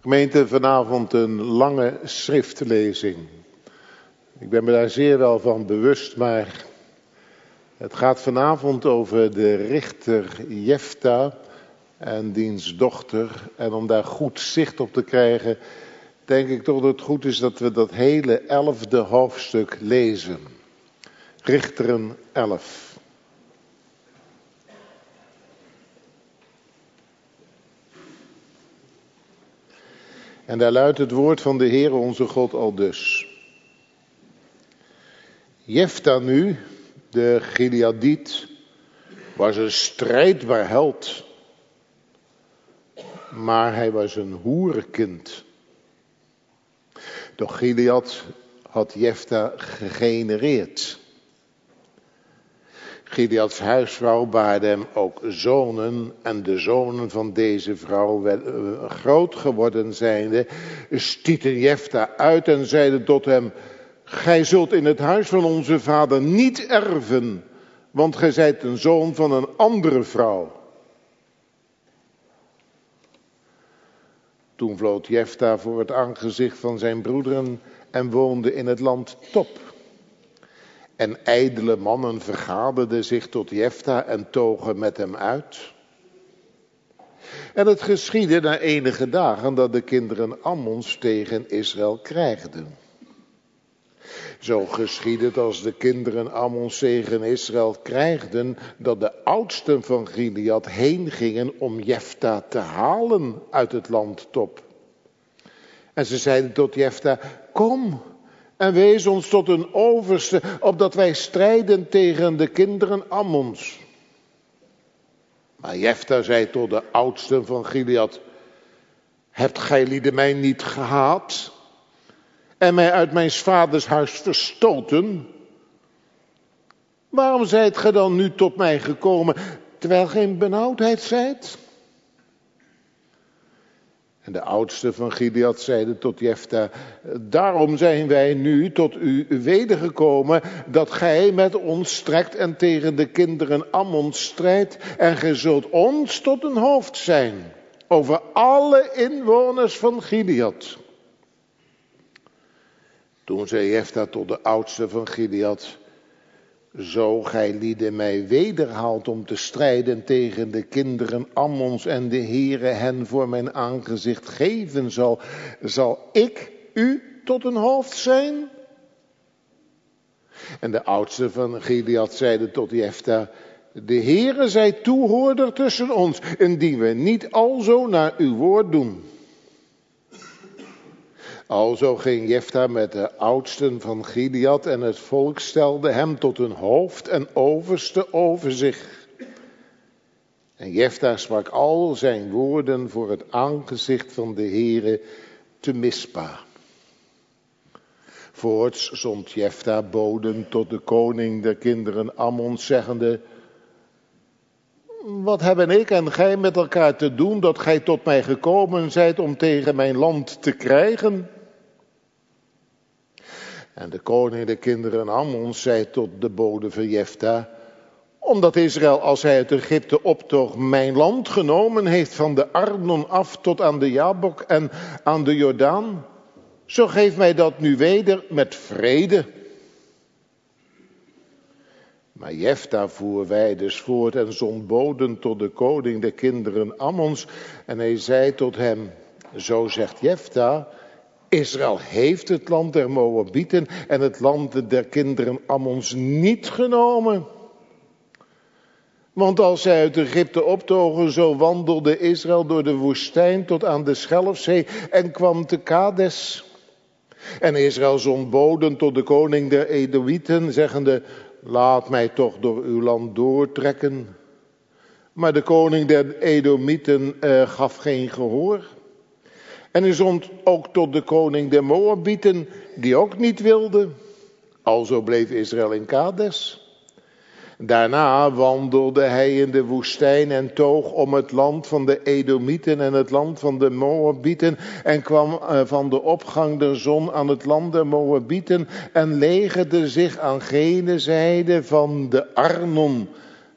Gemeente, vanavond een lange schriftlezing. Ik ben me daar zeer wel van bewust, maar het gaat vanavond over de richter Jefta en diens dochter. En om daar goed zicht op te krijgen, denk ik toch dat het goed is dat we dat hele 11e hoofdstuk lezen. Richteren 11. En daar luidt het woord van de Heere onze God aldus. Jefta nu, de Gileadiet, was een strijdbaar held. Maar hij was een hoerenkind. Doch Gilead had Jefta gegenereerd. Gileads huisvrouw baarde hem ook zonen en de zonen van deze vrouw, groot geworden zijnde, stieten Jefta uit en zeiden tot hem: gij zult in het huis van onze vader niet erven, want gij zijt een zoon van een andere vrouw. Toen vlood Jefta voor het aangezicht van zijn broederen en woonde in het land Top. En ijdele mannen vergaderden zich tot Jefta en togen met hem uit. En het geschiedde na enige dagen dat de kinderen Ammons tegen Israël krijgden. Zo geschiedde het als de kinderen Ammons tegen Israël krijgden, dat de oudsten van Gilead heen gingen om Jefta te halen uit het land Top. En ze zeiden tot Jefta: kom en wees ons tot een overste, opdat wij strijden tegen de kinderen Ammons. Maar Jefta zei tot de oudsten van Gilead: hebt gij lieden mij niet gehaat en mij uit mijn vaders huis verstoten? Waarom zijt gij dan nu tot mij gekomen, terwijl gij in benauwdheid zijt? En de oudsten van Gilead zeiden tot Jefta: daarom zijn wij nu tot u wedergekomen, dat gij met ons strekt en tegen de kinderen Ammons strijdt, en gij zult ons tot een hoofd zijn over alle inwoners van Gilead. Toen zei Jefta tot de oudsten van Gilead: zo gij lieden mij wederhaalt om te strijden tegen de kinderen Ammons en de Heere hen voor mijn aangezicht geven zal ik u tot een hoofd zijn? En de oudsten van Gilead zeiden tot Jefta: de Heere zij toehoorder tussen ons, indien we niet alzo naar uw woord doen. Alzo ging Jefta met de oudsten van Gilead en het volk stelde hem tot een hoofd en overste over zich. En Jefta sprak al zijn woorden voor het aangezicht van de Heere te Mispa. Voorts zond Jefta boden tot de koning der kinderen Ammons, zeggende: wat hebben ik en gij met elkaar te doen, dat gij tot mij gekomen zijt om tegen mijn land te krijgen? En de koning der kinderen Ammons zei tot de bode van Jefta: omdat Israël, als hij uit Egypte optoog, mijn land genomen heeft van de Arnon af tot aan de Jabok en aan de Jordaan, zo geef mij dat nu weder met vrede. Maar Jefta voer wijders voort en zond boden tot de koning der kinderen Ammons. En hij zei tot hem: zo zegt Jefta: Israël heeft het land der Moabieten en het land der kinderen Ammons niet genomen. Want als zij uit Egypte optogen, zo wandelde Israël door de woestijn tot aan de Schelfzee en kwam te Kades. En Israël zond boden tot de koning der Edomieten, zeggende: laat mij toch door uw land doortrekken. Maar de koning der Edomieten gaf geen gehoor. En hij zond ook tot de koning der Moabieten, die ook niet wilde. Alzo bleef Israël in Kades. Daarna wandelde hij in de woestijn en toog om het land van de Edomieten en het land van de Moabieten en kwam van de opgang der zon aan het land der Moabieten en legerde zich aan gene zijde van de Arnon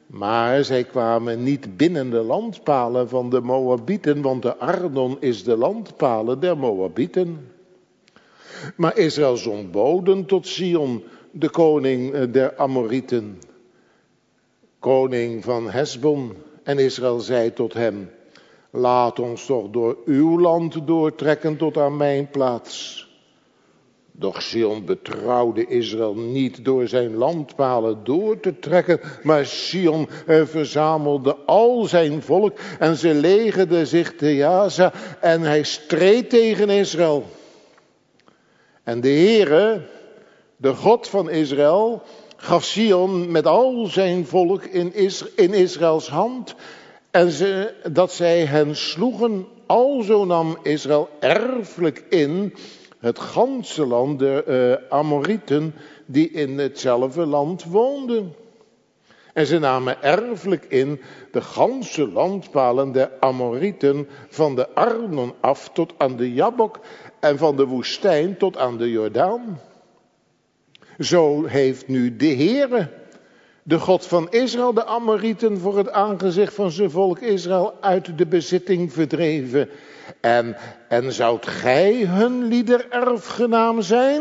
Maar zij kwamen niet binnen de landpalen van de Moabieten, want de Arnon is de landpalen der Moabieten. Maar Israël zond boden tot Sion, de koning der Amorieten, koning van Hesbon. En Israël zei tot hem: laat ons toch door uw land doortrekken tot aan mijn plaats. Doch Sion betrouwde Israël niet door zijn landpalen door te trekken, maar Sion verzamelde al zijn volk en ze legerden zich te Jaza en hij streed tegen Israël. En de Heere, de God van Israël, gaf Sion met al zijn volk in Israëls hand en dat zij hen sloegen. Alzo nam Israël erfelijk in het ganse land der Amorieten die in hetzelfde land woonden. En ze namen erfelijk in de ganse landpalen der Amorieten van de Arnon af tot aan de Jabbok en van de woestijn tot aan de Jordaan. Zo heeft nu de Heere, de God van Israël, de Amorieten voor het aangezicht van zijn volk Israël uit de bezitting verdreven. En zoudt gij hun liedererfgenaam zijn?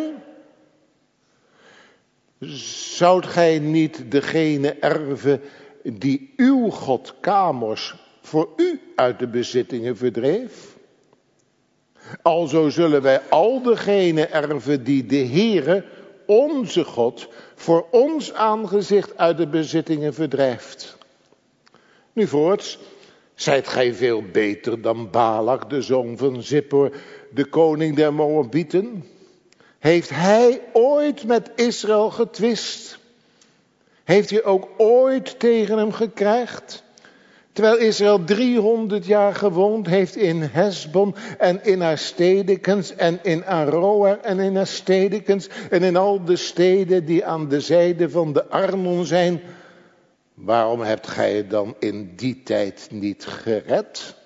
Zoudt gij niet degene erven die uw God Kamos voor u uit de bezittingen verdreef? Alzo zullen wij al degene erven die de Heere, onze God, voor ons aangezicht uit de bezittingen verdrijft. Nu voorts, zijt gij veel beter dan Balak, de zoon van Zippor, de koning der Moabieten? Heeft hij ooit met Israël getwist? Heeft hij ook ooit tegen hem gekrijgd? Terwijl Israël 300 jaar gewoond heeft in Hesbon en in haar stedekens en in Aroer en in haar stedekens en in al de steden die aan de zijde van de Arnon zijn. Waarom hebt gij het dan in die tijd niet gered?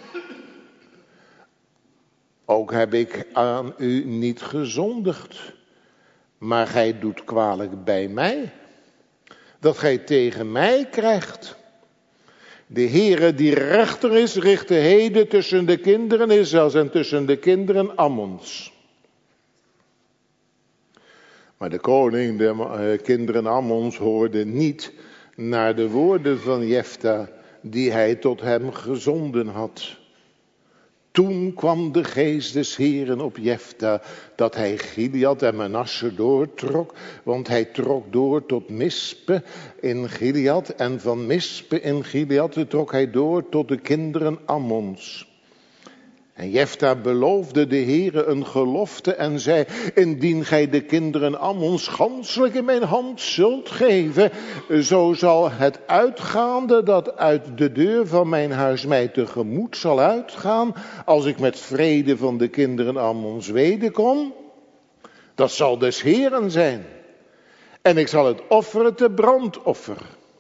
Ook heb ik aan u niet gezondigd, maar gij doet kwalijk bij mij, dat gij tegen mij krijgt. De Heere die rechter is, richtte heden tussen de kinderen Israëls en tussen de kinderen Ammons. Maar de koning der kinderen Ammons hoorde niet naar de woorden van Jefta die hij tot hem gezonden had. Toen kwam de geest des Heeren op Jefta, dat hij Gilead en Manasse doortrok, want hij trok door tot Mispe in Gilead, en van Mispe in Gilead trok hij door tot de kinderen Ammons. En Jefta beloofde de Heere een gelofte en zei: indien gij de kinderen Ammons ganselijk in mijn hand zult geven, zo zal het uitgaande dat uit de deur van mijn huis mij tegemoet zal uitgaan, als ik met vrede van de kinderen Ammons wederkom, dat zal des Heeren zijn. En ik zal het offeren te brandoffer.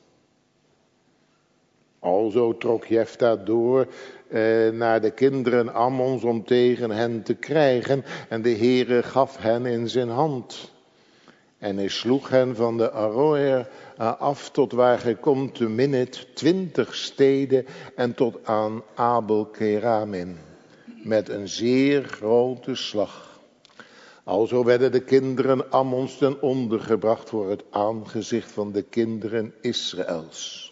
Alzo trok Jefta door naar de kinderen Ammons om tegen hen te krijgen. En de Heere gaf hen in zijn hand. En hij sloeg hen van de Aroer af tot waar gij komt te Minit, 20 steden en tot aan Abel Keramin. Met een zeer grote slag. Alzo werden de kinderen Ammons ten onder gebracht voor het aangezicht van de kinderen Israëls.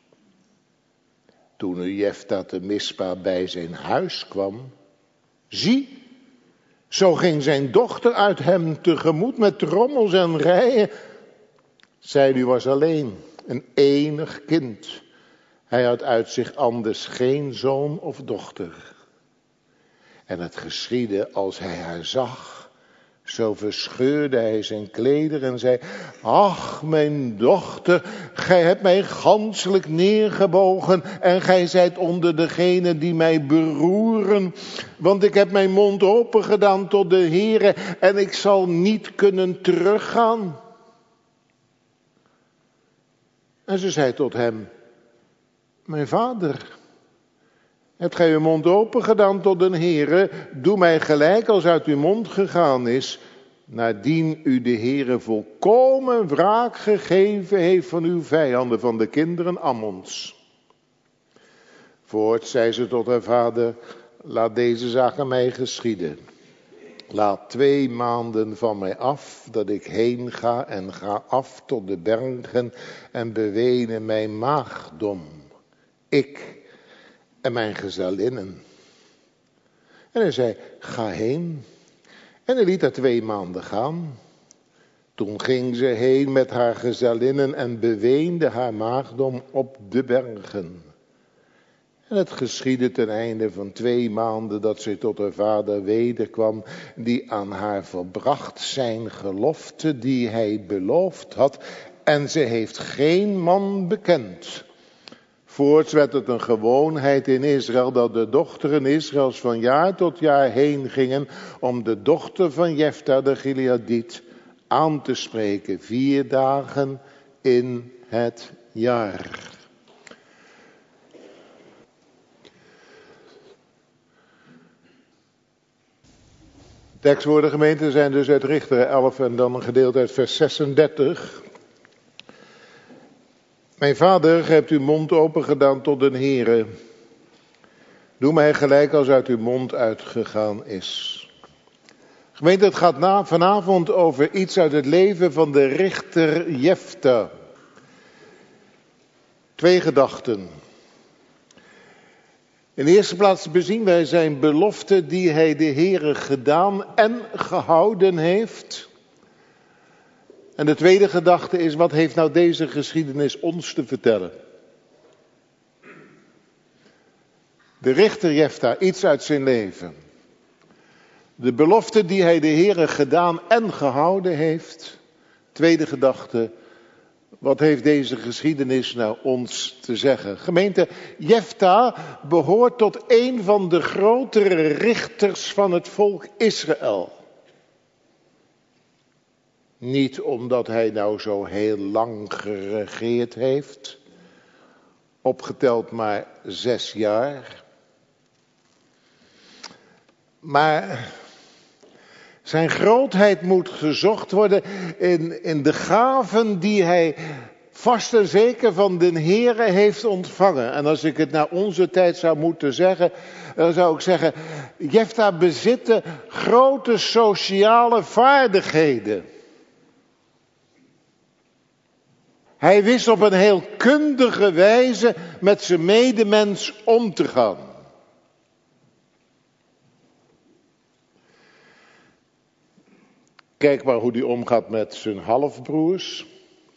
Toen nu Jefta te Mispa bij zijn huis kwam, zie, zo ging zijn dochter uit hem tegemoet met trommels en rijen. Zij nu was alleen, een enig kind. Hij had uit zich anders geen zoon of dochter. En het geschiedde als hij haar zag, zo verscheurde hij zijn klederen en zei: ach, mijn dochter, gij hebt mij ganselijk neergebogen en gij zijt onder degenen die mij beroeren. Want ik heb mijn mond open gedaan tot de Heere en ik zal niet kunnen teruggaan. En ze zei tot hem: mijn vader, hebt gij uw mond open gedaan tot de Heere, doe mij gelijk als uit uw mond gegaan is. Nadien u de Heere volkomen wraak gegeven heeft van uw vijanden, van de kinderen Ammons. Voorts zei ze tot haar vader, laat deze zaak aan mij geschieden. Laat 2 maanden van mij af, dat ik heen ga en ga af tot de bergen en bewenen mijn maagdom. Ik en mijn gezellinnen. En hij zei, ga heen. En hij liet haar 2 maanden gaan. Toen ging ze heen met haar gezellinnen en beweende haar maagdom op de bergen. En het geschiedde ten einde van 2 maanden dat zij tot haar vader wederkwam, die aan haar verbracht zijn gelofte die hij beloofd had. En ze heeft geen man bekend. Voorts werd het een gewoonheid in Israël dat de dochteren Israëls van jaar tot jaar heen gingen om de dochter van Jefta de Gileadiet aan te spreken 4 dagen in het jaar. Tekstwoorden gemeente zijn dus uit Richteren 11 en dan een gedeelte uit vers 36. Mijn vader, gij hebt uw mond open gedaan tot den Heere. Doe mij gelijk als uit uw mond uitgegaan is. Gemeente, het gaat vanavond over iets uit het leven van de richter Jefta. 2 gedachten. In de eerste plaats bezien wij zijn belofte die hij de Heere gedaan en gehouden heeft. En de tweede gedachte is, wat heeft nou deze geschiedenis ons te vertellen? De richter Jefta, iets uit zijn leven. De belofte die hij de Heere gedaan en gehouden heeft. Tweede gedachte, wat heeft deze geschiedenis nou ons te zeggen? Gemeente, Jefta behoort tot een van de grotere richters van het volk Israël. Niet omdat hij nou zo heel lang geregeerd heeft. Opgeteld maar 6 jaar. Maar zijn grootheid moet gezocht worden in de gaven die hij vast en zeker van de Heere heeft ontvangen. En als ik het naar onze tijd zou moeten zeggen, dan zou ik zeggen, Jefta bezitte grote sociale vaardigheden. Hij wist op een heel kundige wijze met zijn medemens om te gaan. Kijk maar hoe hij omgaat met zijn halfbroers.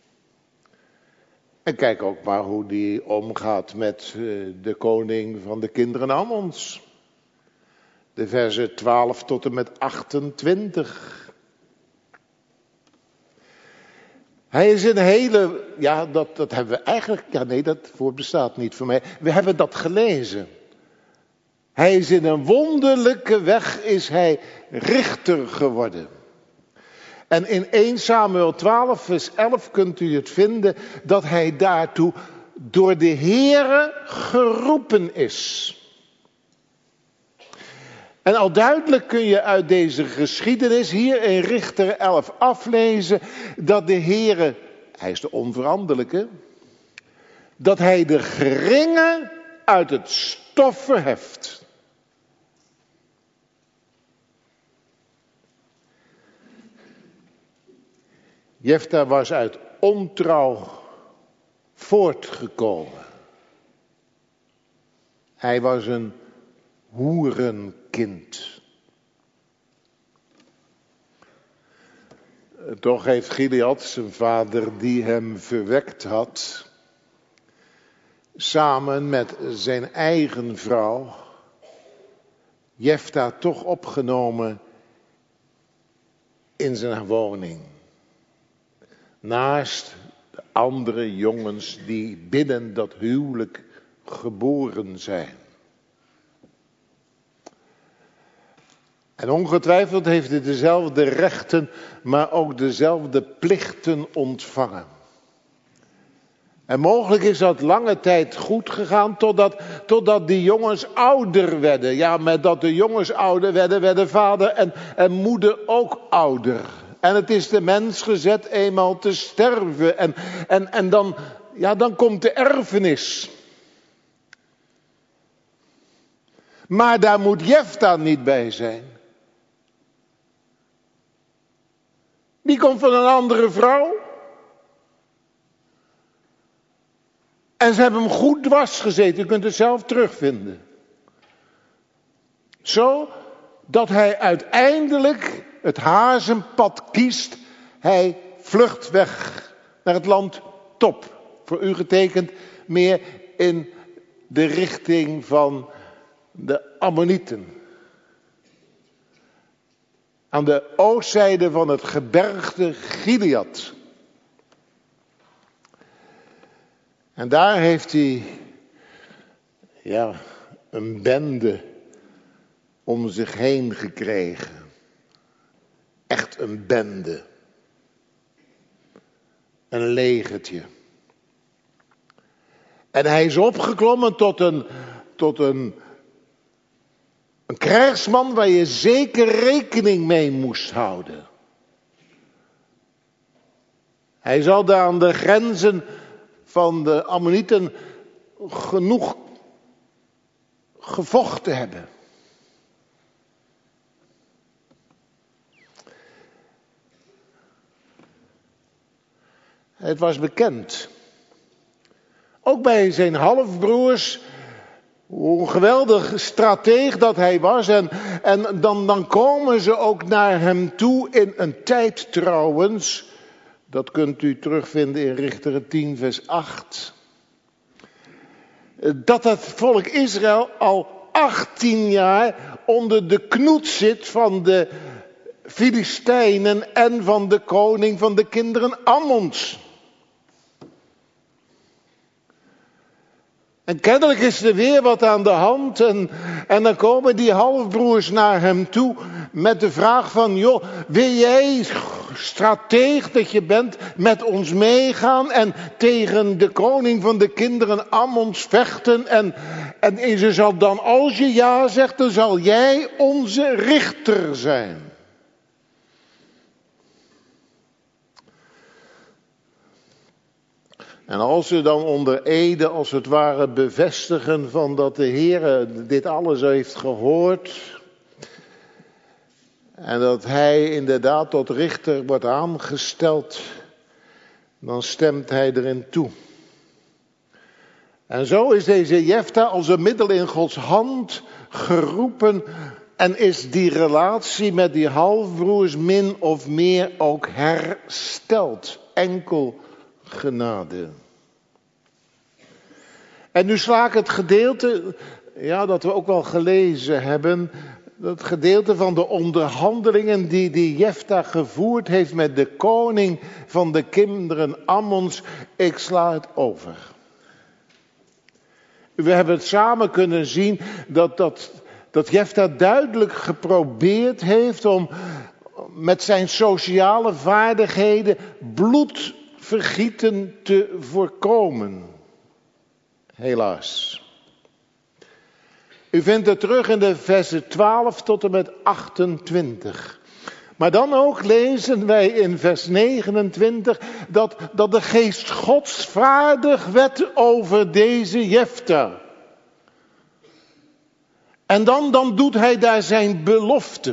En kijk ook maar hoe hij omgaat met de koning van de kinderen Ammons. De versen 12 tot en met 28. Hij is een hele, ja dat hebben we eigenlijk, ja nee dat woord bestaat niet voor mij. We hebben dat gelezen. Hij is in een wonderlijke weg is hij richter geworden. En in 1 Samuel 12 vers 11 kunt u het vinden dat hij daartoe door de Heere geroepen is. En al duidelijk kun je uit deze geschiedenis hier in Richter 11 aflezen dat de Heere, hij is de onveranderlijke, dat hij de geringe uit het stof verheft. Jefta was uit ontrouw voortgekomen. Hij was een hoerenkind. Toch heeft Gilead, zijn vader die hem verwekt had, samen met zijn eigen vrouw, Jefta toch opgenomen in zijn woning. Naast de andere jongens die binnen dat huwelijk geboren zijn. En ongetwijfeld heeft hij dezelfde rechten, maar ook dezelfde plichten ontvangen. En mogelijk is dat lange tijd goed gegaan totdat die jongens ouder werden. Ja, met dat de jongens ouder werden vader en moeder ook ouder. En het is de mens gezet eenmaal te sterven. En dan komt de erfenis. Maar daar moet Jefta niet bij zijn. Die komt van een andere vrouw. En ze hebben hem goed dwars gezeten. U kunt het zelf terugvinden. Zo dat hij uiteindelijk het hazenpad kiest. Hij vlucht weg naar het land Top. Voor u getekend meer in de richting van de Ammonieten. Aan de oostzijde van het gebergte Gilead. En daar heeft hij een bende om zich heen gekregen. Echt een bende. Een legertje. En hij is opgeklommen tot een krijgsman waar je zeker rekening mee moest houden. Hij zal daar aan de grenzen van de Ammonieten genoeg gevochten hebben. Het was bekend. Ook bij zijn halfbroers, hoe een geweldig strateeg dat hij was. En dan komen ze ook naar hem toe in een tijd trouwens. Dat kunt u terugvinden in Richteren 10 vers 8. Dat het volk Israël al 18 jaar onder de knoet zit van de Filistijnen en van de koning van de kinderen Ammons. En kennelijk is er weer wat aan de hand en dan komen die halfbroers naar hem toe met de vraag van, joh, wil jij strateeg dat je bent met ons meegaan en tegen de koning van de kinderen Ammons vechten en ze zal dan, als je ja zegt, dan zal jij onze richter zijn. En als ze dan onder ede als het ware bevestigen van dat de Heer dit alles heeft gehoord. En dat hij inderdaad tot richter wordt aangesteld. Dan stemt hij erin toe. En zo is deze Jefta als een middel in Gods hand geroepen. En is die relatie met die halfbroers min of meer ook hersteld. Enkel genade. En nu sla ik het gedeelte, dat we ook wel gelezen hebben, dat gedeelte van de onderhandelingen die Jefta gevoerd heeft met de koning van de kinderen Ammons, ik sla het over. We hebben het samen kunnen zien dat Jefta duidelijk geprobeerd heeft om met zijn sociale vaardigheden bloedvergieten te voorkomen. Helaas. U vindt het terug in de versen 12 tot en met 28. Maar dan ook lezen wij in vers 29 dat de geest Gods vaardig werd over deze Jefta. En dan doet hij daar zijn belofte.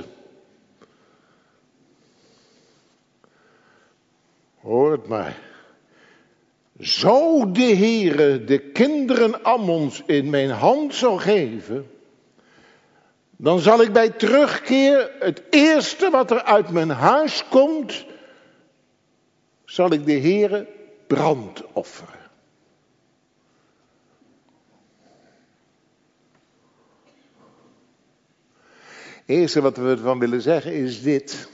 Hoor het maar. Zo de Heere de kinderen Ammons in mijn hand zal geven, dan zal ik bij terugkeer het eerste wat er uit mijn huis komt, zal ik de Heere brand offeren. Het eerste wat we ervan willen zeggen is dit.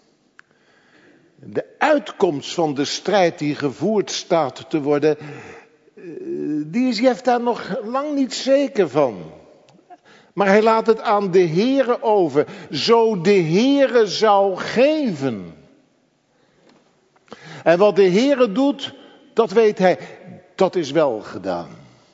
De uitkomst van de strijd die gevoerd staat te worden, die is Jefta nog lang niet zeker van. Maar hij laat het aan de Heere over. Zo de Heere zou geven. En wat de Heere doet, dat weet hij. dat is wel gedaan.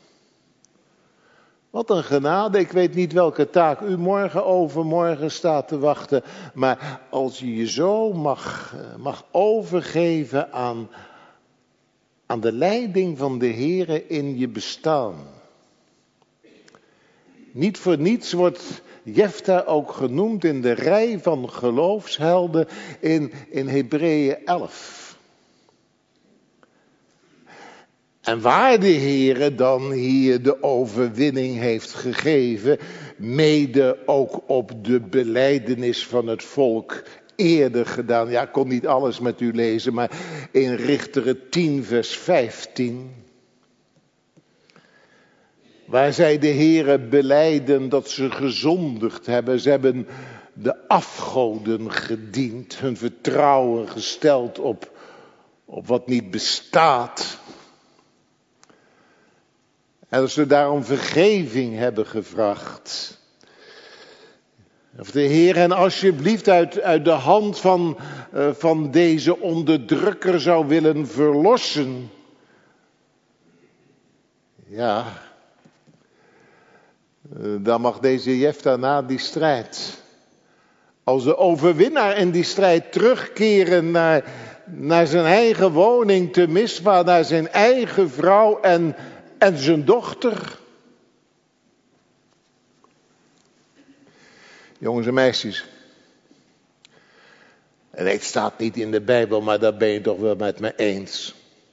Wat een genade. Ik weet niet welke taak u morgen overmorgen staat te wachten. Maar als je je zo mag overgeven aan de leiding van de Heere in je bestaan. Niet voor niets wordt Jefta ook genoemd in de rij van geloofshelden in Hebreeën 11. En waar de Heere dan hier de overwinning heeft gegeven, mede ook op de belijdenis van het volk eerder gedaan. Ja, ik kon niet alles met u lezen, maar in Richteren 10 vers 15. Waar zij de Heere belijden dat ze gezondigd hebben. Ze hebben de afgoden gediend, hun vertrouwen gesteld op wat niet bestaat. En dat ze daarom vergeving hebben gevraagd. Of de Heer hen alsjeblieft uit de hand van deze onderdrukker zou willen verlossen. Ja, dan mag deze Jefta na die strijd als de overwinnaar in die strijd terugkeren naar zijn eigen woning te Mispa, naar zijn eigen vrouw en zijn dochter. Jongens en meisjes. En het staat niet in de Bijbel, maar daar ben je toch wel met me eens.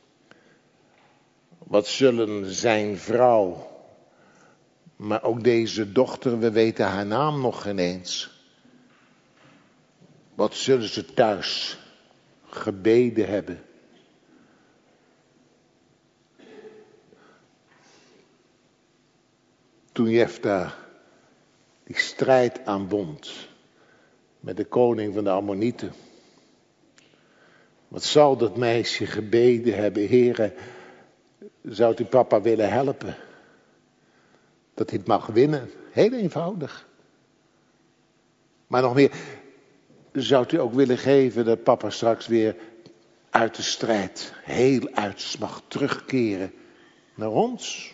Wat zullen zijn vrouw, maar ook deze dochter, we weten haar naam nog geen eens. Wat zullen ze thuis gebeden hebben? Toen Jefta die strijd aanbond met de koning van de Ammonieten. Wat zal dat meisje gebeden hebben? Heere, zou u papa willen helpen? Dat hij het mag winnen. Heel eenvoudig. Maar nog meer, zou u ook willen geven dat papa straks weer uit de strijd heel uit mag terugkeren naar ons?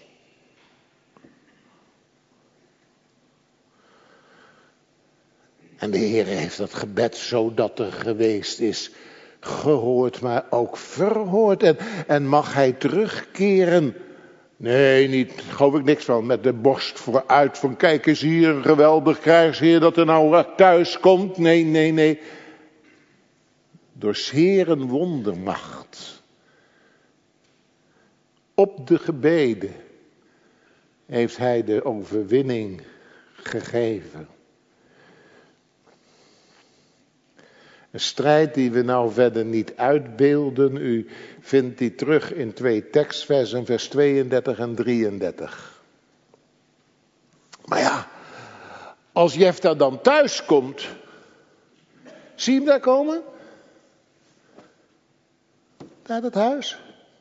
En de Heer heeft dat gebed, zodat er geweest is, gehoord, maar ook verhoord. En mag hij terugkeren? Nee, niet, geloof ik niks van. Met de borst vooruit van kijk eens hier, een geweldig krijgsheer dat er nou thuis komt. Nee. Door 's Heeren wondermacht. Op de gebeden heeft hij de overwinning gegeven. Een strijd die we nou verder niet uitbeelden. U vindt die terug in 2 tekstversen, vers 32 en 33. Maar ja, als Jefta dan thuis komt. Zie je hem daar komen? Naar dat huis.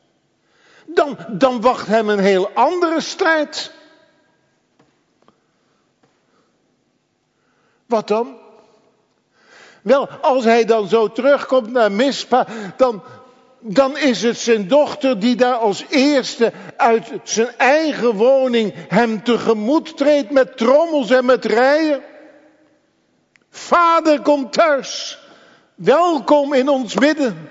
Dan wacht hem een heel andere strijd. Wat dan? Wel, als hij dan zo terugkomt naar Mispa, dan is het zijn dochter die daar als eerste uit zijn eigen woning hem tegemoet treedt met trommels en met rijen. Vader, kom thuis. Welkom in ons midden.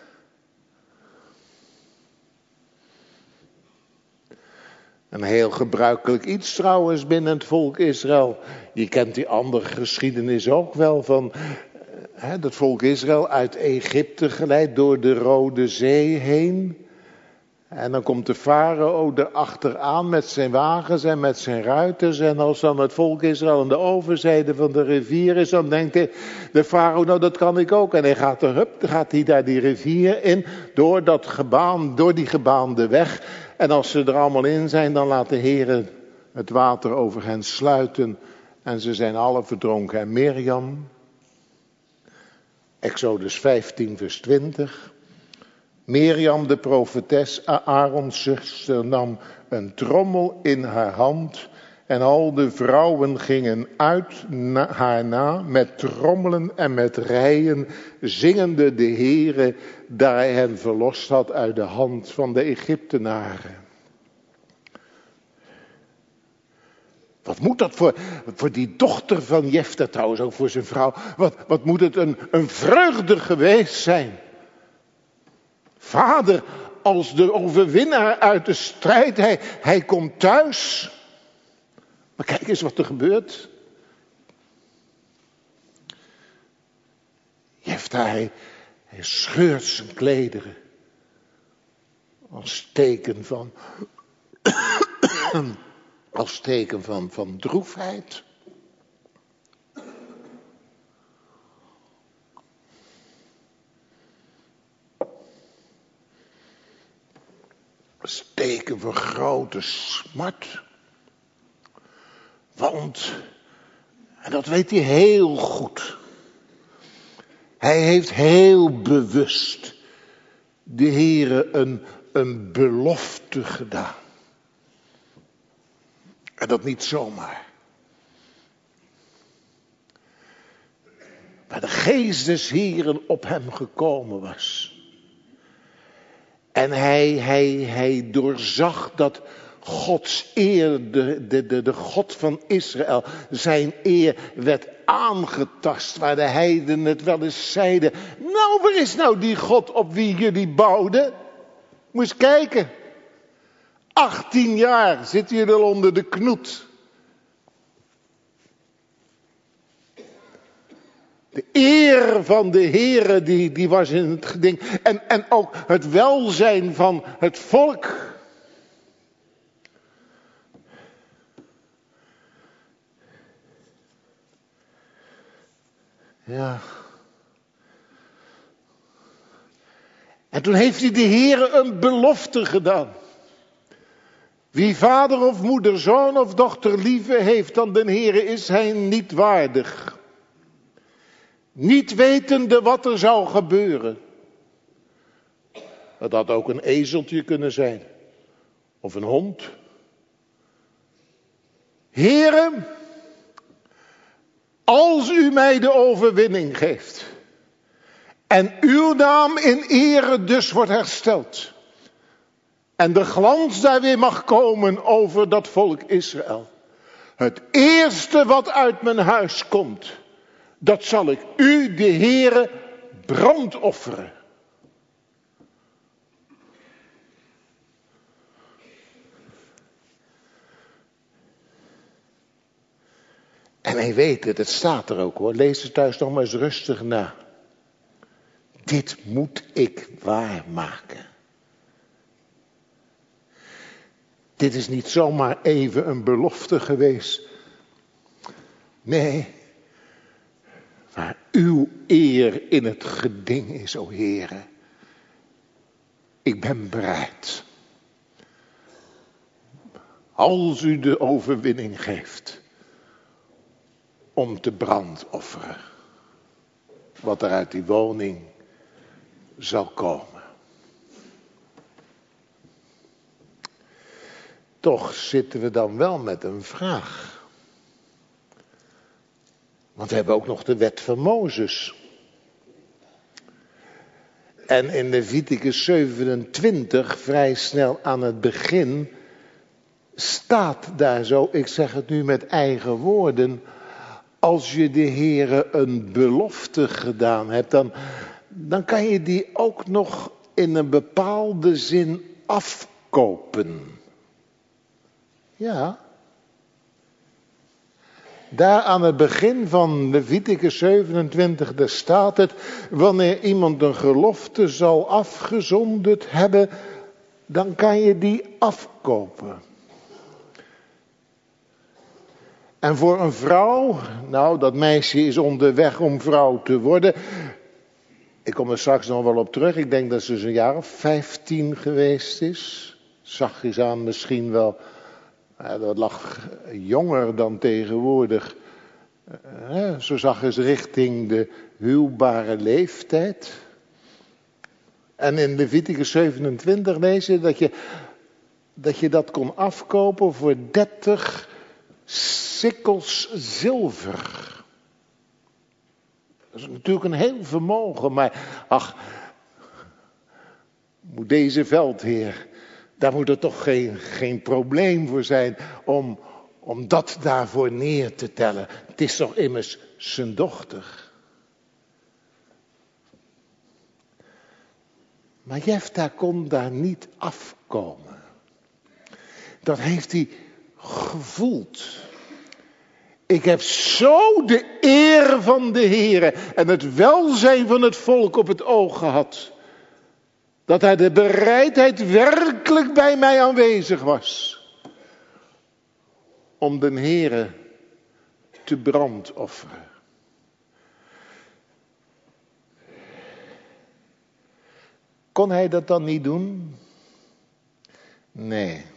Een heel gebruikelijk iets trouwens binnen het volk Israël. Je kent die andere geschiedenis ook wel van dat volk Israël uit Egypte geleid door de Rode Zee heen. En dan komt de farao erachteraan met zijn wagens en met zijn ruiters. En als dan het volk Israël aan de overzijde van de rivier is, dan denkt de farao, nou dat kan ik ook. En hij gaat hij daar die rivier in, door die gebaande weg. En als ze er allemaal in zijn, dan laat de Heer het water over hen sluiten. En ze zijn alle verdronken. En Mirjam, Exodus 15 vers 20. Mirjam de profetes, Aarons zuster, nam een trommel in haar hand En al de vrouwen gingen uit haar na met trommelen en met rijen, zingende de Heere, daar hij hen verlost had uit de hand van de Egyptenaren. Wat moet dat voor die dochter van Jefta, trouwens ook voor zijn vrouw. Wat moet het een vreugde geweest zijn. Vader, als de overwinnaar uit de strijd, hij komt thuis. Maar kijk eens wat er gebeurt. Jefta, hij scheurt zijn klederen. Als teken van... als teken van droefheid. Als teken van grote smart. Want, en dat weet hij heel goed. Hij heeft heel bewust de Heere een belofte gedaan. En dat niet zomaar. Maar de geest des Heeren op hem gekomen was. En hij doorzag dat Gods eer, de God van Israël, zijn eer werd aangetast. Waar de heidenen het wel eens zeiden. Nou, waar is nou die God op wie jullie bouwden? Moet eens kijken. 18 jaar zitten jullie al onder de knoet. De eer van de Heere die was in het geding. En ook het welzijn van het volk. Ja. En toen heeft hij de Heere een belofte gedaan. Wie vader of moeder, zoon of dochter lieve heeft dan de Heere, is hij niet waardig. Niet wetende wat er zou gebeuren. Dat had ook een ezeltje kunnen zijn. Of een hond. Heere, als u mij de overwinning geeft. En uw naam in ere dus wordt hersteld. En de glans daar weer mag komen over dat volk Israël. Het eerste wat uit mijn huis komt. Dat zal ik u, de Heere, brandofferen. En hij weet het staat er ook hoor. Lees het thuis nog maar eens rustig na. Dit moet ik waarmaken. Dit is niet zomaar even een belofte geweest. Nee. Waar uw eer in het geding is, o Heere. Ik ben bereid. Als u de overwinning geeft. Om te brandofferen. Wat er uit die woning zal komen. Toch zitten we dan wel met een vraag. Want we hebben ook nog de wet van Mozes. En in Leviticus 27, vrij snel aan het begin, staat daar zo, ik zeg het nu met eigen woorden, als je de Heere een belofte gedaan hebt, dan kan je die ook nog in een bepaalde zin afkopen. Ja. Daar aan het begin van Leviticus 27, daar staat het, wanneer iemand een gelofte zal afgezonderd hebben, dan kan je die afkopen. En voor een vrouw, nou dat meisje is onderweg om vrouw te worden. Ik kom er straks nog wel op terug, ik denk dat ze zo'n jaar of 15 geweest is. Zachtjes aan misschien wel. Dat lag jonger dan tegenwoordig. Zo zag eens richting de huwbare leeftijd. En in Leviticus 27 lees je dat je dat kon afkopen voor 30 sikkels zilver. Dat is natuurlijk een heel vermogen, maar ach, moet deze veldheer, daar moet er toch geen probleem voor zijn om dat daarvoor neer te tellen. Het is toch immers zijn dochter. Maar Jefta kon daar niet afkomen. Dat heeft hij gevoeld. Ik heb zo de eer van de Heere en het welzijn van het volk op het oog gehad. Dat hij de bereidheid werkelijk bij mij aanwezig was. Om de Heere te brandofferen. Kon hij dat dan niet doen? Nee.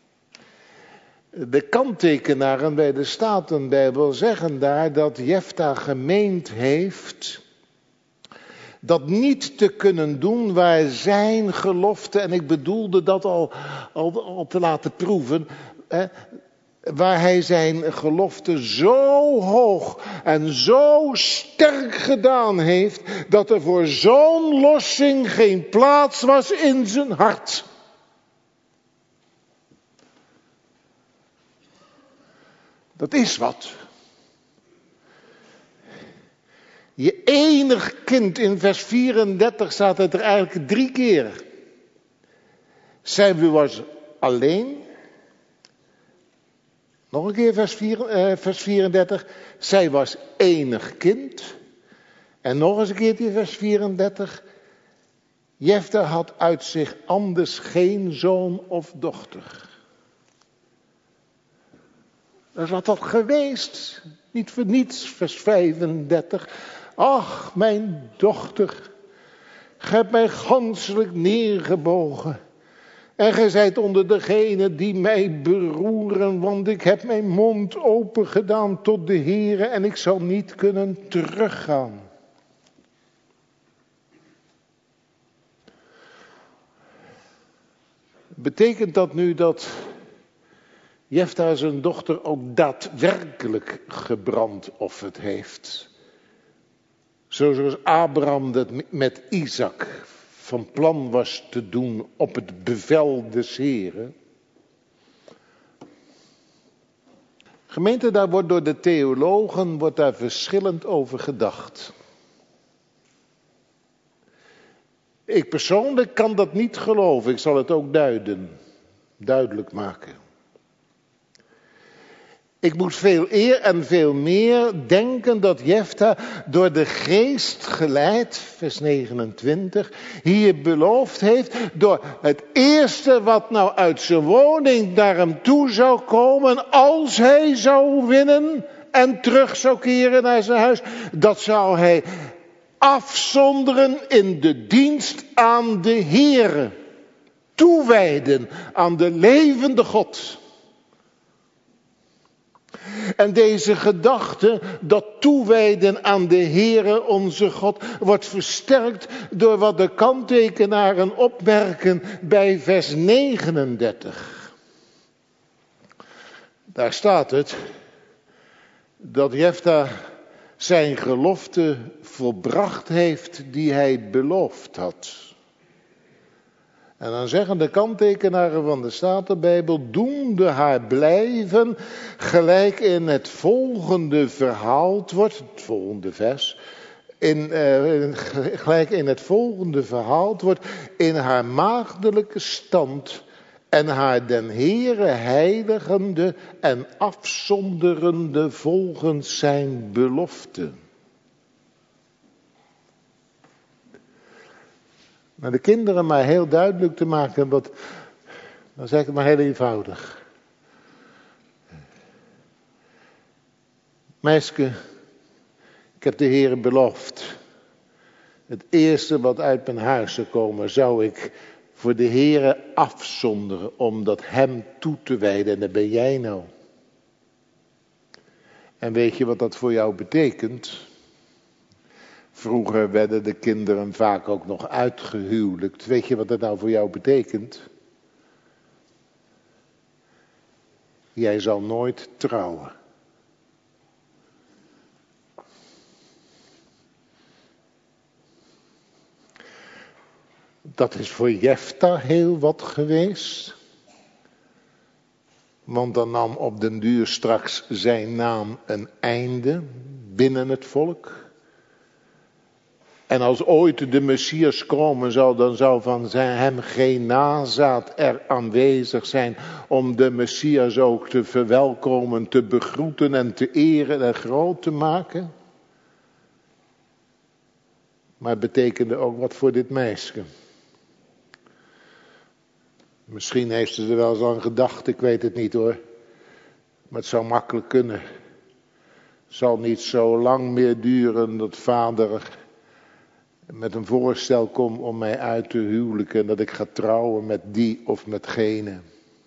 De kanttekenaren bij de Statenbijbel zeggen daar dat Jefta gemeend heeft dat niet te kunnen doen waar zijn gelofte, en ik bedoelde dat al te laten proeven, waar hij zijn gelofte zo hoog en zo sterk gedaan heeft, dat er voor zo'n lossing geen plaats was in zijn hart. Dat is wat. Je enig kind, in vers 34 staat het er eigenlijk 3 keer. Zij was alleen. Nog een keer vers 34. Zij was enig kind. En nog eens een keertje vers 34. Jefta had uit zich anders geen zoon of dochter. Dat is wat dat geweest. Niet voor niets, vers 35. Ach, mijn dochter, gij hebt mij ganselijk neergebogen. En gij zijt onder degenen die mij beroeren, want ik heb mijn mond open gedaan tot de Heere en ik zal niet kunnen teruggaan. Betekent dat nu dat Jefta zijn dochter ook daadwerkelijk gebrandofferd heeft? Zoals Abraham dat met Isaac van plan was te doen op het bevel des Heren. Gemeente, daar wordt door de theologen daar verschillend over gedacht. Ik persoonlijk kan dat niet geloven. Ik zal het ook duidelijk maken. Ik moet veel eer en veel meer denken dat Jefta door de geest geleid, vers 29, hier beloofd heeft, door het eerste wat nou uit zijn woning naar hem toe zou komen, als hij zou winnen en terug zou keren naar zijn huis, dat zou hij afzonderen in de dienst aan de Heere, toewijden aan de levende God. En deze gedachte, dat toewijden aan de Heere onze God, wordt versterkt door wat de kanttekenaren opmerken bij vers 39. Daar staat het, dat Jefta zijn gelofte volbracht heeft die hij beloofd had. En dan zeggen de kanttekenaren van de Statenbijbel, doende haar blijven, gelijk in het volgende verhaald wordt, het volgende vers, gelijk in het volgende verhaald wordt, in haar maagdelijke stand en haar den Heere heiligende en afzonderende volgens zijn belofte. Maar de kinderen maar heel duidelijk te maken, dan zeg ik het maar heel eenvoudig. Meisje, ik heb de Heere beloofd. Het eerste wat uit mijn huis zou komen, zou ik voor de Heere afzonderen, om dat hem toe te wijden. En dat ben jij nou. En weet je wat dat voor jou betekent? Vroeger werden de kinderen vaak ook nog uitgehuwelijkt. Weet je wat dat nou voor jou betekent? jij zal nooit trouwen. Dat is voor Jefta heel wat geweest. Want dan nam op den duur straks zijn naam een einde binnen het volk. En als ooit de Messias komen zou, dan zou van hem geen nazaat er aanwezig zijn om de Messias ook te verwelkomen, te begroeten en te eren en groot te maken. Maar het betekende ook wat voor dit meisje. Misschien heeft ze er wel eens aan gedacht, ik weet het niet hoor. Maar het zou makkelijk kunnen. Het zal niet zo lang meer duren dat vader met een voorstel komt om mij uit te huwelijken. En dat ik ga trouwen met die of met gene.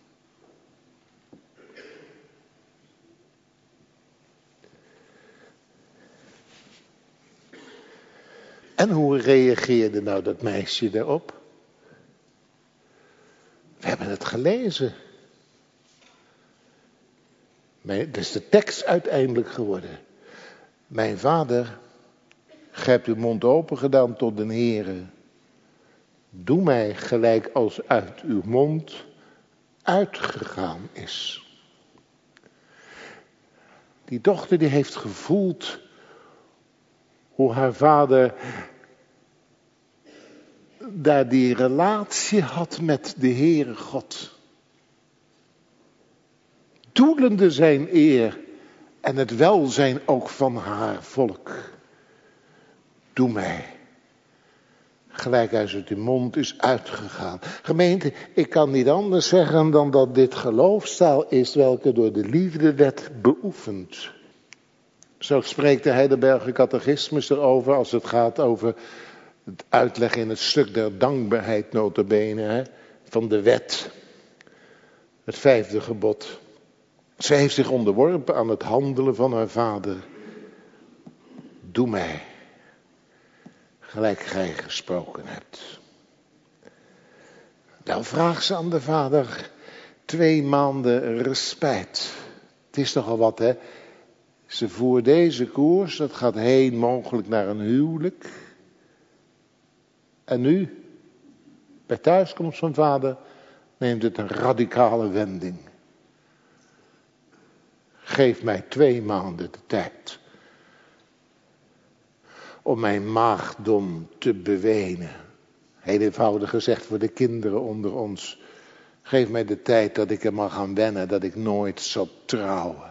En hoe reageerde nou dat meisje daarop? We hebben het gelezen. Dat is de tekst uiteindelijk geworden. Mijn vader, gij hebt uw mond open gedaan tot den Heere. Doe mij gelijk als uit uw mond uitgegaan is. Die dochter die heeft gevoeld hoe haar vader daar die relatie had met de Heere God. Doelende zijn eer en het welzijn ook van haar volk. Doe mij gelijk uit uw mond is uitgegaan. Gemeente, ik kan niet anders zeggen dan dat dit geloofstaal is welke door de liefde werd beoefend. Zo spreekt de Heidelberger Catechismus erover als het gaat over het uitleggen in het stuk der dankbaarheid nota bene van de wet. Het 5e gebod. Zij heeft zich onderworpen aan het handelen van haar vader. Doe mij gelijk gij gesproken hebt. Nou vraagt ze aan de vader 2 maanden respijt. Het is nogal wat hè. Ze voert deze koers, dat gaat heen mogelijk naar een huwelijk. En nu, bij thuiskomst van vader, neemt het een radicale wending. Geef mij 2 maanden de tijd om mijn maagdom te bewenen. Heel eenvoudig gezegd voor de kinderen onder ons. Geef mij de tijd dat ik er mag gaan wennen, dat ik nooit zal trouwen.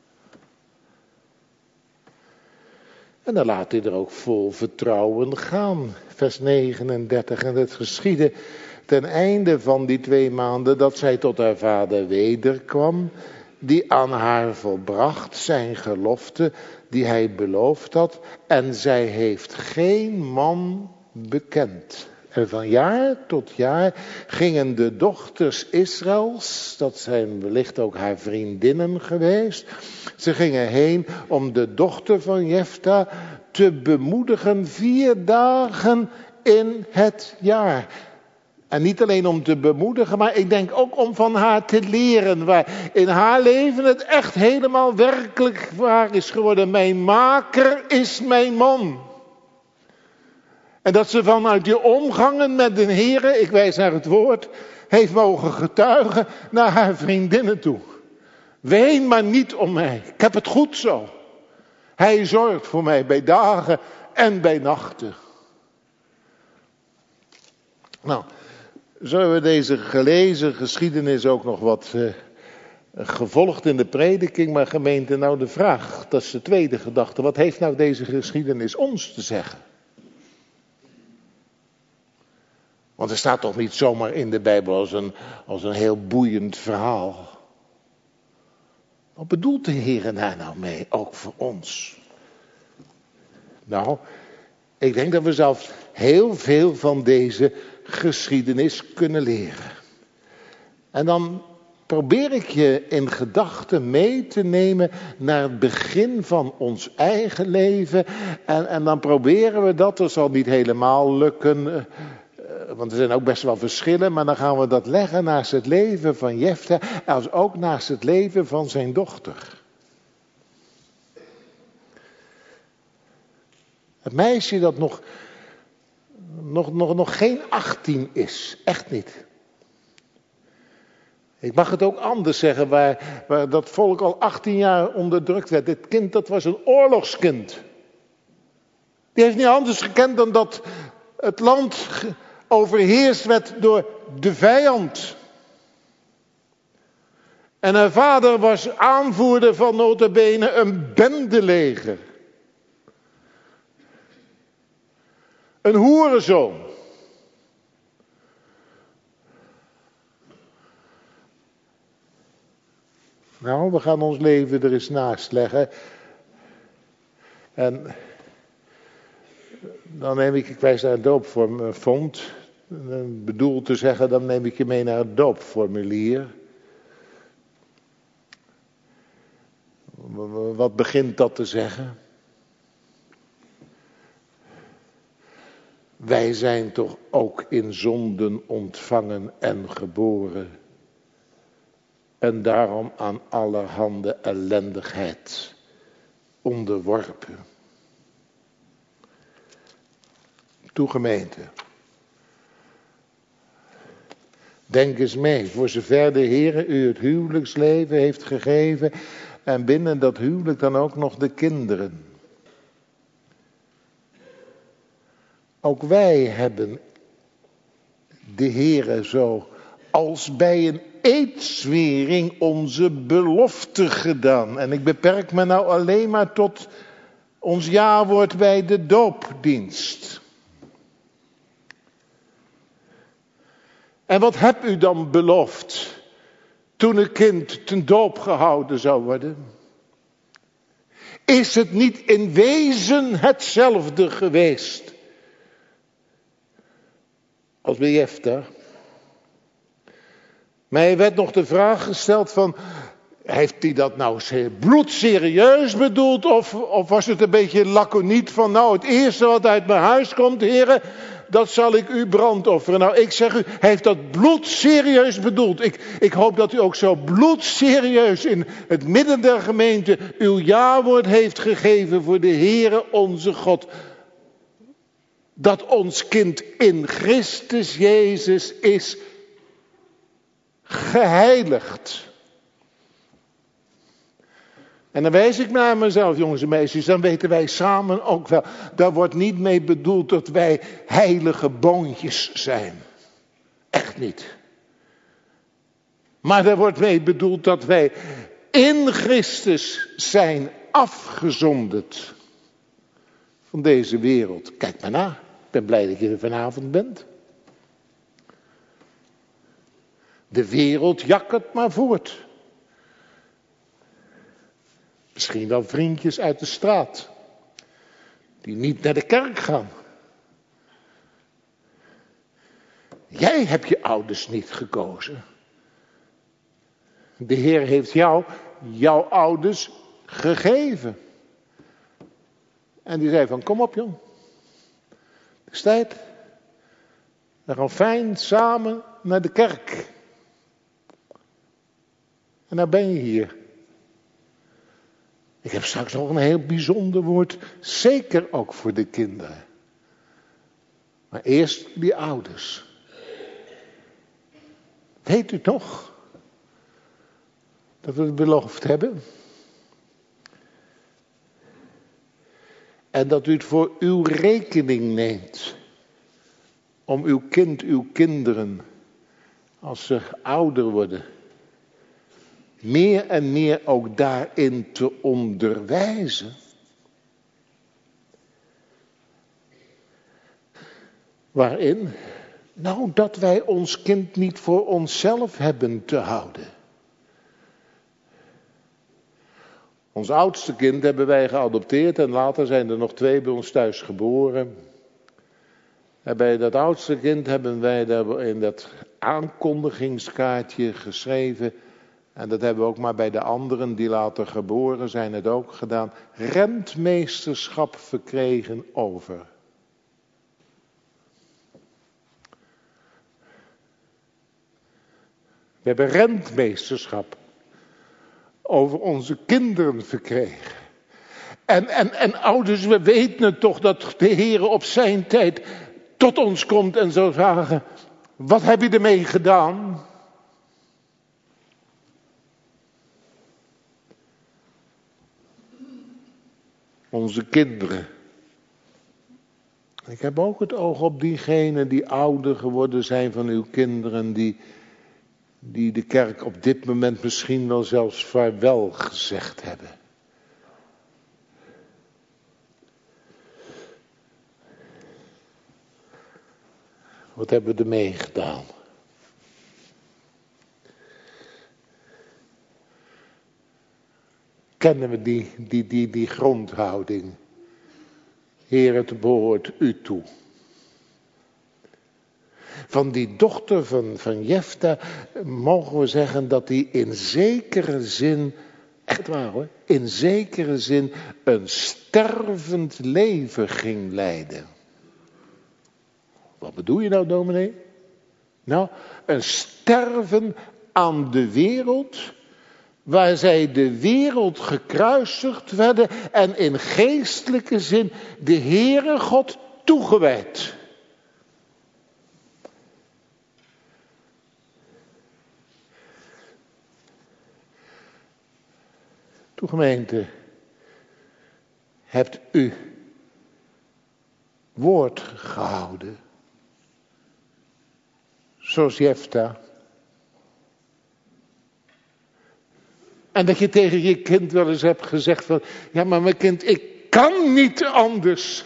En dan laat hij er ook vol vertrouwen gaan. Vers 39. En het geschiedde ten einde van die 2 maanden dat zij tot haar vader wederkwam, die aan haar volbracht zijn gelofte die hij beloofd had. En zij heeft geen man bekend. En van jaar tot jaar gingen de dochters Israëls, dat zijn wellicht ook haar vriendinnen geweest, ze gingen heen om de dochter van Jefta te bemoedigen 4 dagen in het jaar. En niet alleen om te bemoedigen, maar ik denk ook om van haar te leren. Waar in haar leven het echt helemaal werkelijk waar is geworden. Mijn maker is mijn man. En dat ze vanuit die omgangen met de Heere, ik wijs naar het woord, heeft mogen getuigen naar haar vriendinnen toe. Ween maar niet om mij. Ik heb het goed zo. Hij zorgt voor mij bij dagen en bij nachten. Nou, zo hebben we deze gelezen geschiedenis ook nog wat gevolgd in de prediking. Maar gemeente, nou de vraag, dat is de tweede gedachte. Wat heeft nou deze geschiedenis ons te zeggen? Want er staat toch niet zomaar in de Bijbel als een heel boeiend verhaal. Wat bedoelt de Heer daar nou mee, ook voor ons? Nou, ik denk dat we zelfs heel veel van deze geschiedenis kunnen leren. En dan probeer ik je in gedachten mee te nemen naar het begin van ons eigen leven. En dan proberen we dat, zal niet helemaal lukken, Want er zijn ook best wel verschillen, maar dan gaan we dat leggen naast het leven van Jefta, als ook naast het leven van zijn dochter. Het meisje dat nog geen 18 is, echt niet. Ik mag het ook anders zeggen, waar dat volk al 18 jaar onderdrukt werd. Dit kind, dat was een oorlogskind. Die heeft niet anders gekend dan dat het land overheerst werd door de vijand. En haar vader was aanvoerder van nota bene een bendeleger. Een hoerenzoon. Nou, we gaan ons leven er eens naast leggen. En dan neem ik wijs naar het doopvond. Bedoel te zeggen, dan neem ik je mee naar het doopformulier. Wat begint dat te zeggen? Wij zijn toch ook in zonden ontvangen en geboren. En daarom aan allerhande ellendigheid onderworpen. Toe gemeente. Denk eens mee, voor zover de Heere u het huwelijksleven heeft gegeven en binnen dat huwelijk dan ook nog de kinderen. Ook wij hebben de Heere zo als bij een eedzwering onze belofte gedaan. En ik beperk me nou alleen maar tot ons jawoord bij de doopdienst. En wat hebt u dan beloofd toen een kind ten doop gehouden zou worden? Is het niet in wezen hetzelfde geweest als bij Jefta? Mij werd nog de vraag gesteld van, heeft hij dat nou bloedserieus bedoeld of was het een beetje laconiet van, nou het eerste wat uit mijn huis komt, heren, dat zal ik u brandofferen. Nou, ik zeg u, hij heeft dat bloedserieus bedoeld. Ik hoop dat u ook zo bloedserieus in het midden der gemeente uw jawoord heeft gegeven voor de Heere onze God. Dat ons kind in Christus Jezus is geheiligd. En dan wijs ik naar mezelf, jongens en meisjes, dan weten wij samen ook wel. Daar wordt niet mee bedoeld dat wij heilige boontjes zijn. Echt niet. Maar daar wordt mee bedoeld dat wij in Christus zijn afgezonderd van deze wereld. Kijk maar na, ik ben blij dat je er vanavond bent. De wereld jakkert maar voort. Misschien wel vriendjes uit de straat. Die niet naar de kerk gaan. Jij hebt je ouders niet gekozen. De Heer heeft jouw ouders gegeven. En die zei van, kom op jong. Het is tijd. We gaan fijn samen naar de kerk. En nou ben je hier. Ik heb straks nog een heel bijzonder woord, zeker ook voor de kinderen. Maar eerst die ouders. Weet u toch dat we het beloofd hebben? En dat u het voor uw rekening neemt. Om uw kind, uw kinderen, als ze ouder worden, meer en meer ook daarin te onderwijzen. Waarin? Nou, dat wij ons kind niet voor onszelf hebben te houden. Ons oudste kind hebben wij geadopteerd en later zijn er nog 2 bij ons thuis geboren. En bij dat oudste kind hebben wij in dat aankondigingskaartje geschreven. En dat hebben we ook maar bij de anderen die later geboren zijn het ook gedaan. Rentmeesterschap verkregen over. We hebben rentmeesterschap over onze kinderen verkregen. En ouders, we weten toch dat de Heer op zijn tijd tot ons komt en zal vragen: wat heb je ermee gedaan? Onze kinderen. Ik heb ook het oog op diegenen die ouder geworden zijn van uw kinderen, die de kerk op dit moment misschien wel zelfs vaarwel gezegd hebben. Wat hebben we ermee gedaan? Kennen we die grondhouding? Heer, het behoort u toe. Van die dochter van Jefta mogen we zeggen dat die in zekere zin, echt waar hoor, in zekere zin een stervend leven ging leiden. Wat bedoel je nou, dominee? Nou, een sterven aan de wereld, waar zij de wereld gekruisigd werden en in geestelijke zin de Heere God toegewijd. Toe gemeente, hebt u woord gehouden, zoals Jefta? En dat je tegen je kind wel eens hebt gezegd van: ja, maar mijn kind, ik kan niet anders.